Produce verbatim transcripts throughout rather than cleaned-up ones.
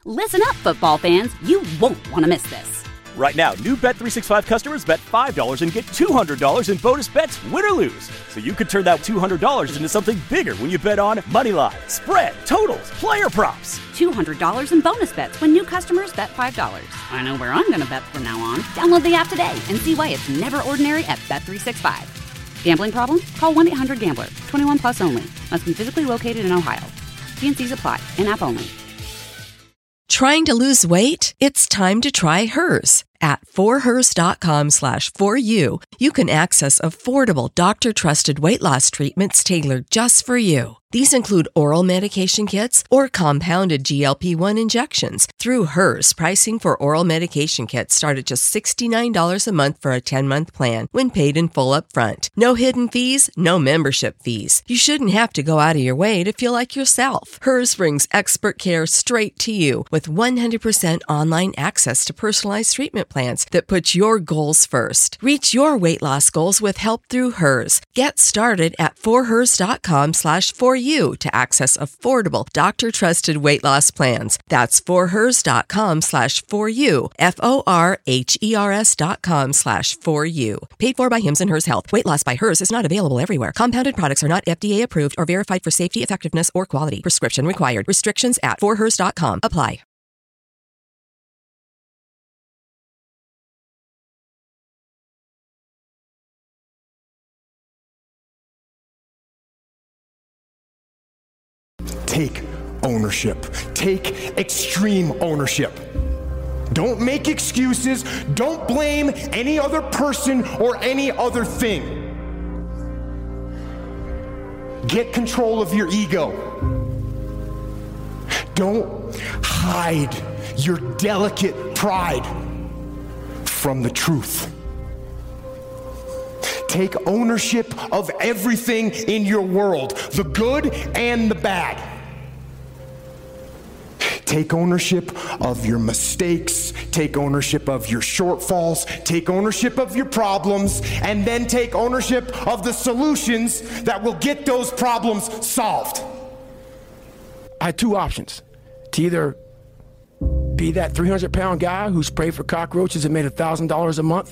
Listen up, football fans. You won't want to miss this. Right now, new Bet three sixty-five customers bet five dollars and get two hundred dollars in bonus bets, win or lose. So you could turn that two hundred dollars into something bigger when you bet on money line, spread, totals, player props. two hundred dollars in bonus bets when new customers bet five dollars. I know where I'm going to bet from now on. Download the app today and see why it's never ordinary at Bet three sixty-five. Gambling problem? Call one eight hundred gambler. twenty-one plus only. Must be physically located in Ohio. T and C's apply. In-app only. Trying to lose weight? It's time to try Hers. At forhers.com slash for you, you can access affordable doctor-trusted weight loss treatments tailored just for you. These include oral medication kits or compounded G L P one injections. Through Hers, pricing for oral medication kits start at just sixty-nine dollars a month for a ten-month plan when paid in full upfront. No hidden fees, no membership fees. You shouldn't have to go out of your way to feel like yourself. Hers brings expert care straight to you with one hundred percent online access to personalized treatment plans that put your goals first. Reach your weight loss goals with help through Hers. Get started at forhers.com slash for you to access affordable doctor-trusted weight loss plans. That's forhers.com slash for you. F-O-R-H-E-R-S dot com slash for you. Paid for by Hims and Hers Health. Weight loss by Hers is not available everywhere. Compounded products are not F D A approved or verified for safety, effectiveness, or quality. Prescription required. Restrictions at for hers dot com apply. Take ownership. Take extreme ownership. Don't make excuses. Don't blame any other person or any other thing. Get control of your ego. Don't hide your delicate pride from the truth. Take ownership of everything in your world, the good and the bad. Take ownership of your mistakes, take ownership of your shortfalls, take ownership of your problems, and then take ownership of the solutions that will get those problems solved. I had two options. To either be that three hundred pound guy who sprayed for cockroaches and made one thousand dollars a month,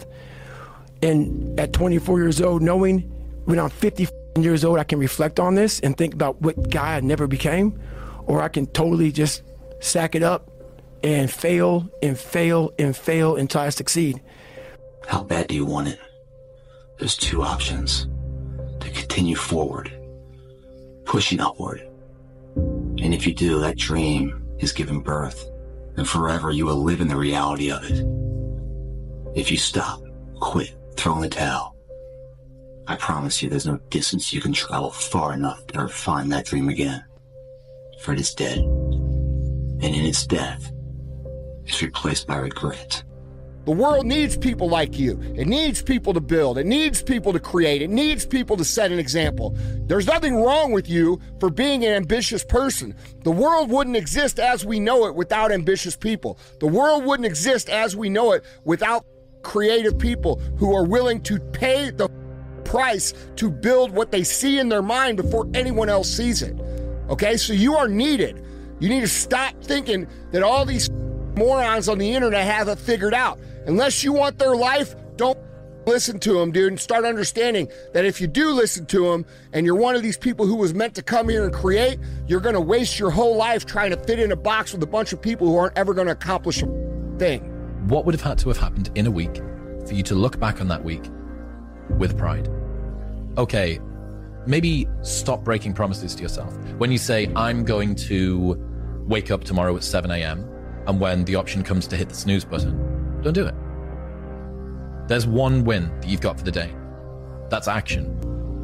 and at twenty-four years old, knowing when I'm fifty years old, I can reflect on this and think about what guy I never became, or I can totally just sack it up and fail and fail and fail until I succeed. How bad do you want it? There's two options. To continue forward, pushing upward. And if you do, that dream is given birth, and forever you will live in the reality of it. If you stop, quit, throw in the towel, I promise you there's no distance you can travel far enough to ever find that dream again. For it is dead. And in its death, it's replaced by regret. The world needs people like you. It needs people to build. It needs people to create. It needs people to set an example. There's nothing wrong with you for being an ambitious person. The world wouldn't exist as we know it without ambitious people. The world wouldn't exist as we know it without creative people who are willing to pay the price to build what they see in their mind before anyone else sees it. Okay, so you are needed. You need to stop thinking that all these morons on the internet have it figured out. Unless you want their life, don't listen to them, dude, and start understanding that if you do listen to them and you're one of these people who was meant to come here and create, you're going to waste your whole life trying to fit in a box with a bunch of people who aren't ever going to accomplish a thing. What would have had to have happened in a week for you to look back on that week with pride? Okay, maybe stop breaking promises to yourself. When you say, I'm going to wake up tomorrow at seven a.m., and when the option comes to hit the snooze button, don't do it. There's one win that you've got for the day. That's action.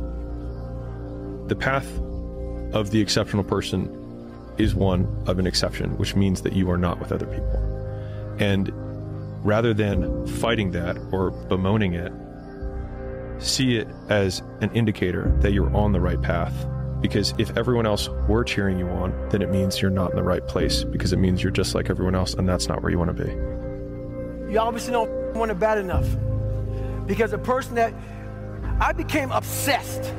The path of the exceptional person is one of an exception, which means that you are not with other people. And rather than fighting that or bemoaning it, see it as an indicator that you're on the right path. Because if everyone else were cheering you on, then it means you're not in the right place, because it means you're just like everyone else, and that's not where you want to be. You obviously don't want it bad enough. Because a person that, I became obsessed.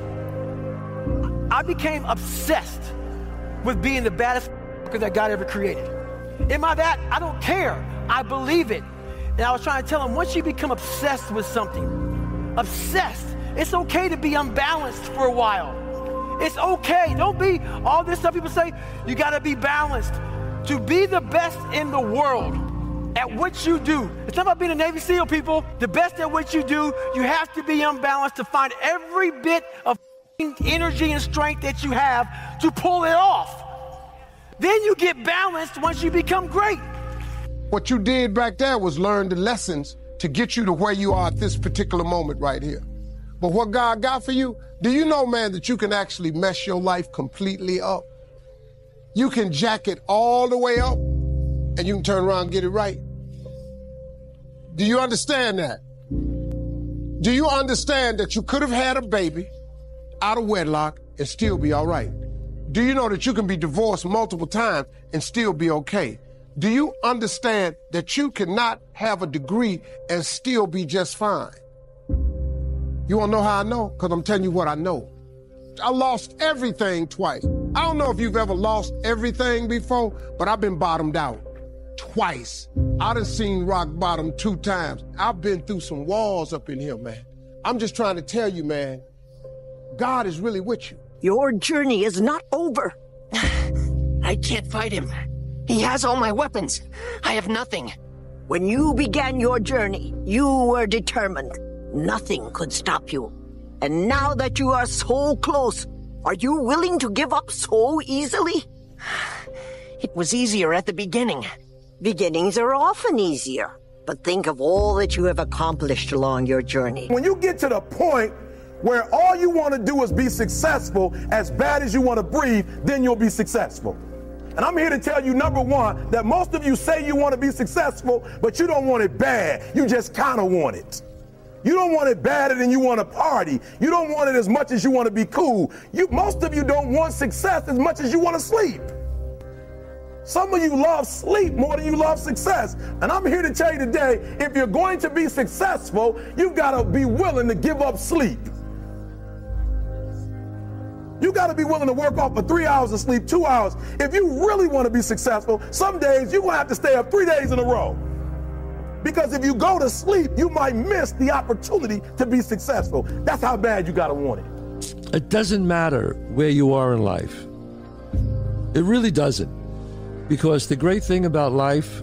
I became obsessed with being the baddest that God ever created. Am I that? I don't care. I believe it. And I was trying to tell him, once you become obsessed with something, obsessed, it's okay to be unbalanced for a while. It's okay. Don't be all this stuff people say, you got to be balanced. To be the best in the world at what you do. It's not about being a Navy SEAL, people. The best at what you do, you have to be unbalanced to find every bit of energy and strength that you have to pull it off. Then you get balanced once you become great. What you did back there was learn the lessons to get you to where you are at this particular moment right here. But what God got for you, do you know, man, that you can actually mess your life completely up? You can jack it all the way up, and you can turn around and get it right. Do you understand that? Do you understand that you could have had a baby out of wedlock and still be all right? Do you know that you can be divorced multiple times and still be okay? Do you understand that you cannot have a degree and still be just fine? You wanna know how I know? Because I'm telling you what I know. I lost everything twice. I don't know if you've ever lost everything before, but I've been bottomed out twice. I done seen rock bottom two times. I've been through some walls up in here, man. I'm just trying to tell you, man, God is really with you. Your journey is not over. I can't fight him. He has all my weapons. I have nothing. When you began your journey, you were determined. Nothing could stop you. And now that you are so close, are you willing to give up so easily? It was easier at the beginning. Beginnings are often easier. But think of all that you have accomplished along your journey. When you get to the point where all you want to do is be successful, as bad as you want to breathe, then you'll be successful. And I'm here to tell you, number one, that most of you say you want to be successful, but you don't want it bad. You just kind of want it. You don't want it badder than you want to party. You don't want it as much as you want to be cool. You, most of you don't want success as much as you want to sleep. Some of you love sleep more than you love success. And I'm here to tell you today, if you're going to be successful, you've got to be willing to give up sleep. You got to be willing to work off for three hours of sleep, two hours. If you really want to be successful, some days you're going to have to stay up three days in a row. Because if you go to sleep, you might miss the opportunity to be successful. That's how bad you got to want it. It doesn't matter where you are in life. It really doesn't. Because the great thing about life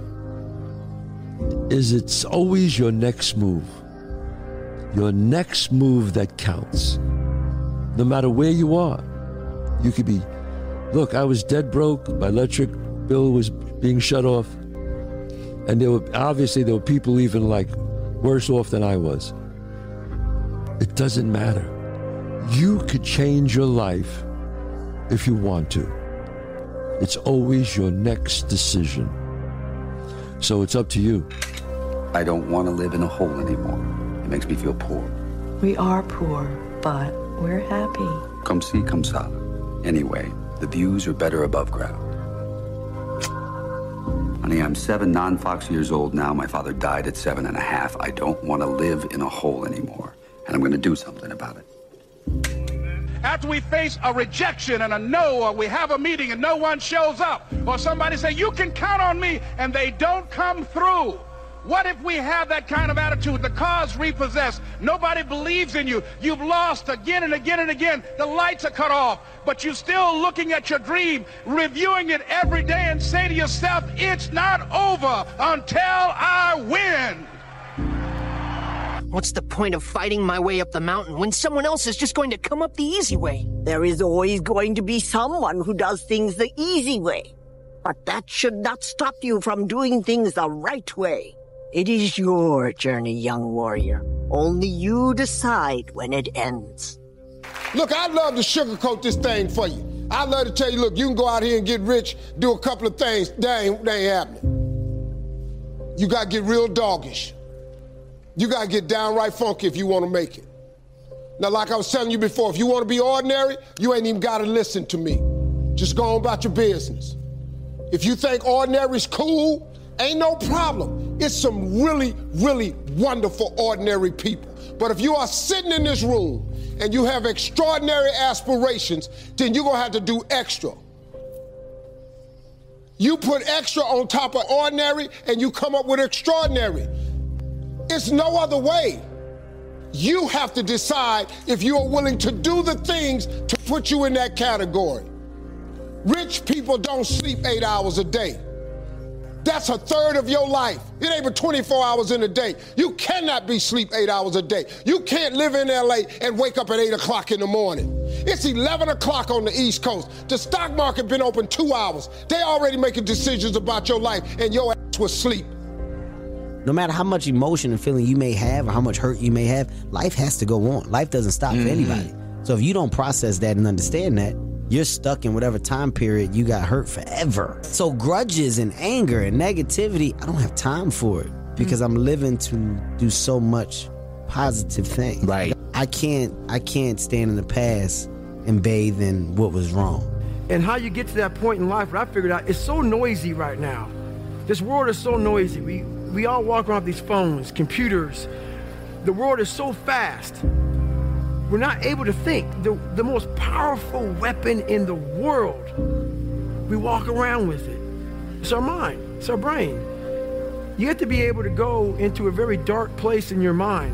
is it's always your next move. Your next move that counts. No matter where you are. You could be, look, I was dead broke. My electric bill was being shut off. And there were, obviously, there were people even like worse off than I was. It doesn't matter. You could change your life if you want to. It's always your next decision. So it's up to you. I don't want to live in a hole anymore. It makes me feel poor. We are poor, but we're happy. Come see, come ça. Anyway, the views are better above ground. Honey, I'm seven non-Fox years old now. My father died at seven and a half. I don't want to live in a hole anymore. And I'm going to do something about it. After we face a rejection and a no, or we have a meeting and no one shows up, or somebody say, you can count on me, and they don't come through. What if we have that kind of attitude? The car's repossessed. Nobody believes in you. You've lost again and again and again. The lights are cut off, but you're still looking at your dream, reviewing it every day, and say to yourself, it's not over until I win. What's the point of fighting my way up the mountain when someone else is just going to come up the easy way? There is always going to be someone who does things the easy way. But that should not stop you from doing things the right way. It is your journey, young warrior. Only you decide when it ends. Look, I'd love to sugarcoat this thing for you. I'd love to tell you, look, you can go out here and get rich, do a couple of things. That ain't, that ain't happening. You got to get real doggish. You got to get downright funky if you want to make it. Now, like I was telling you before, if you want to be ordinary, you ain't even got to listen to me. Just go on about your business. If you think ordinary's cool, ain't no problem. It's some really, really wonderful ordinary people. But if you are sitting in this room and you have extraordinary aspirations, then you're going to have to do extra. You put extra on top of ordinary and you come up with extraordinary. It's no other way. You have to decide if you are willing to do the things to put you in that category. Rich people don't sleep eight hours a day. That's a third of your life. It ain't but twenty-four hours in a day. You cannot be sleep eight hours a day. You can't live in L A and wake up at eight o'clock in the morning. It's eleven o'clock on the East Coast. The stock market been open two hours. They already making decisions about your life and your ass was asleep. No matter how much emotion and feeling you may have or how much hurt you may have, life has to go on. Life doesn't stop mm-hmm. for anybody. So if you don't process that and understand that, you're stuck in whatever time period you got hurt forever. So grudges and anger and negativity, I don't have time for it because I'm living to do so much positive things. Right. I can't I can't stand in the past and bathe in what was wrong. And how you get to that point in life, what I figured out, it's so noisy right now. This world is so noisy. We we all walk around with these phones, computers. The world is so fast. We're not able to think. The, the most powerful weapon in the world, we walk around with it. It's our mind, it's our brain. You have to be able to go into a very dark place in your mind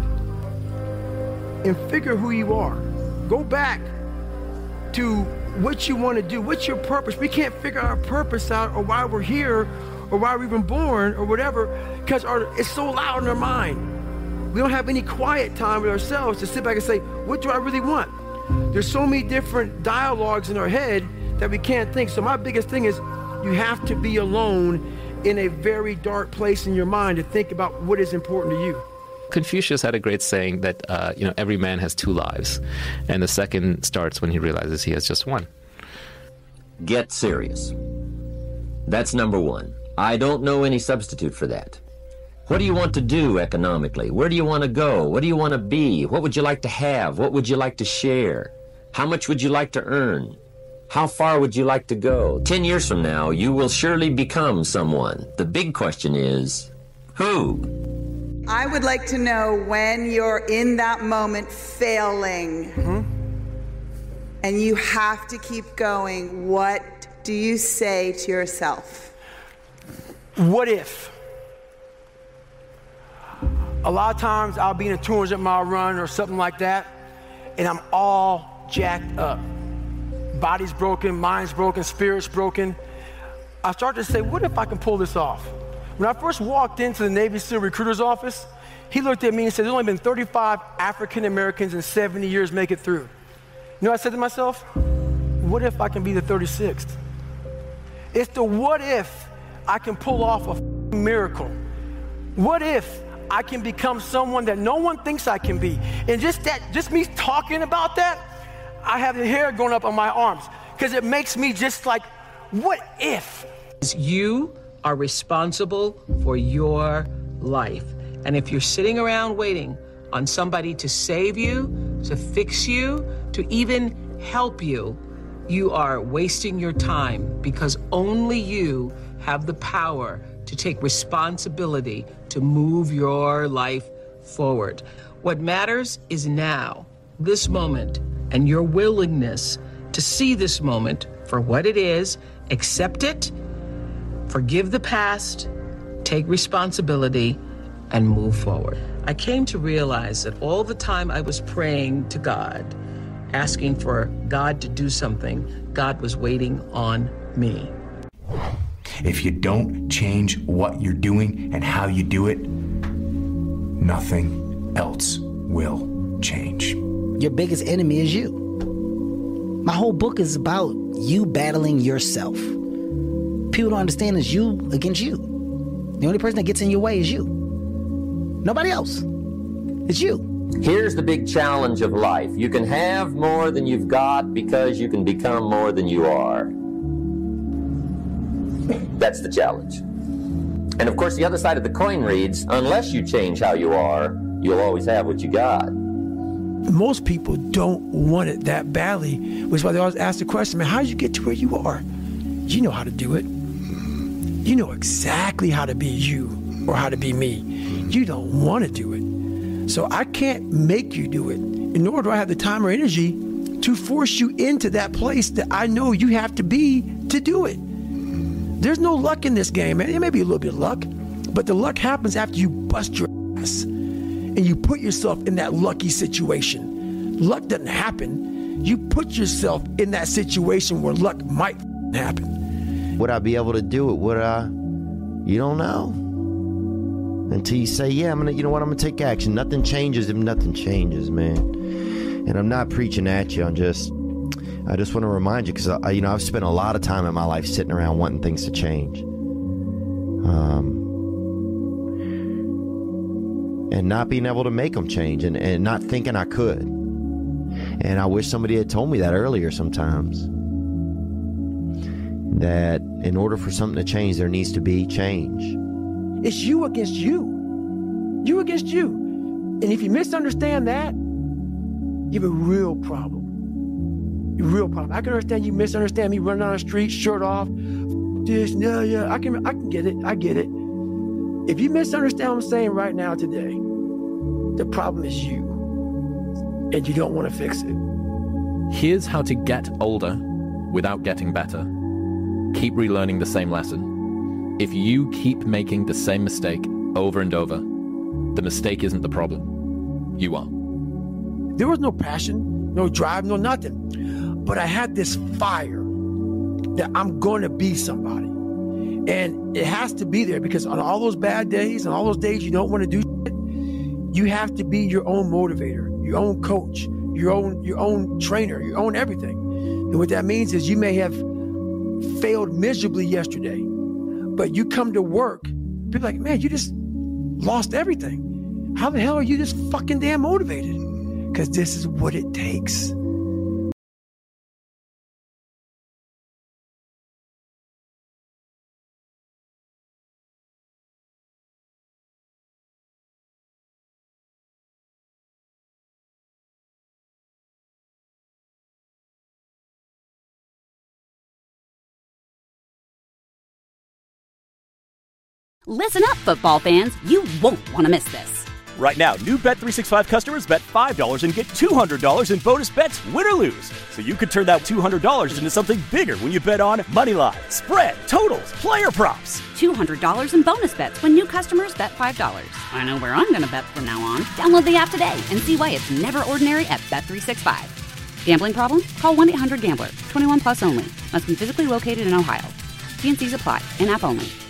and figure who you are. Go back to what you want to do. What's your purpose? We can't figure our purpose out or why we're here or why we've been born or whatever because our, it's so loud in our mind. We don't have any quiet time with ourselves to sit back and say, what do I really want? There's so many different dialogues in our head that we can't think. So my biggest thing is you have to be alone in a very dark place in your mind to think about what is important to you. Confucius had a great saying that, uh, you know, every man has two lives. And the second starts when he realizes he has just one. Get serious. That's number one. I don't know any substitute for that. What do you want to do economically? Where do you want to go? What do you want to be? What would you like to have? What would you like to share? How much would you like to earn? How far would you like to go? Ten years from now, you will surely become someone. The big question is, who? I would like to know when you're in that moment failing mm-hmm. and you have to keep going, what do you say to yourself? What if? A lot of times I'll be in a two hundred mile run or something like that, and I'm all jacked up. Body's broken, mind's broken, spirit's broken. I start to say, what if I can pull this off? When I first walked into the Navy SEAL recruiter's office, he looked at me and said, there's only been thirty-five African Americans in seventy years make it through. You know what I said to myself? What if I can be the thirty-sixth? It's the what if I can pull off a miracle. What if I can become someone that no one thinks I can be? And just that, just me talking about that, I have the hair going up on my arms because it makes me just like, what if? You are responsible for your life. And if you're sitting around waiting on somebody to save you, to fix you, to even help you, you are wasting your time because only you have the power to take responsibility to move your life forward. What matters is now, this moment, and your willingness to see this moment for what it is, accept it, forgive the past, take responsibility, and move forward. I came to realize that all the time I was praying to God, asking for God to do something, God was waiting on me. If you don't change what you're doing and how you do it, nothing else will change. Your biggest enemy is you. My whole book is about you battling yourself. People don't understand it's you against you. The only person that gets in your way is you. Nobody else. It's you. Here's the big challenge of life. You can have more than you've got because you can become more than you are. That's the challenge. And of course, the other side of the coin reads, unless you change how you are, you'll always have what you got. Most people don't want it that badly, which is why they always ask the question, man, how did you get to where you are? You know how to do it. You know exactly how to be you or how to be me. You don't want to do it. So I can't make you do it, and nor do I have the time or energy to force you into that place that I know you have to be to do it. There's no luck in this game, man. There may be a little bit of luck, but the luck happens after you bust your ass and you put yourself in that lucky situation. Luck doesn't happen. You put yourself in that situation where luck might happen. Would I be able to do it? Would I? You don't know. Until you say, yeah, I'm gonna, you know what, I'm gonna take action. Nothing changes if nothing changes, man. And I'm not preaching at you. I'm just, I just want to remind you, because I, you know, I've spent a lot of time in my life sitting around wanting things to change, um, and not being able to make them change, and, and not thinking I could. And I wish somebody had told me that earlier. Sometimes that in order for something to change, there needs to be change. It's you against you. You against you. And if you misunderstand that, you have a real problem. A real problem. I can understand you misunderstand me running down the street, shirt off, this, yeah, yeah. I can, I can get it. I get it. If you misunderstand what I'm saying right now today, the problem is you, and you don't want to fix it. Here's how to get older without getting better. Keep relearning the same lesson. If you keep making the same mistake over and over, the mistake isn't the problem. You are. There was no passion, no drive, no nothing. But I had this fire that I'm going to be somebody. And it has to be there, because on all those bad days and all those days you don't want to do shit, you have to be your own motivator, your own coach, your own, your own trainer, your own everything. And what that means is you may have failed miserably yesterday, but you come to work, people are like, man, you just lost everything. How the hell are you this fucking damn motivated? Because this is what it takes. Listen up, football fans. You won't want to miss this. Right now, new Bet three sixty-five customers bet five dollars and get two hundred dollars in bonus bets, win or lose. So you could turn that two hundred dollars into something bigger when you bet on money line, spread, totals, player props. two hundred dollars in bonus bets when new customers bet five dollars. I know where I'm going to bet from now on. Download the app today and see why it's never ordinary at Bet three sixty-five. Gambling problem? Call one eight hundred gambler. twenty-one plus only. Must be physically located in Ohio. T and C's apply. In-app only.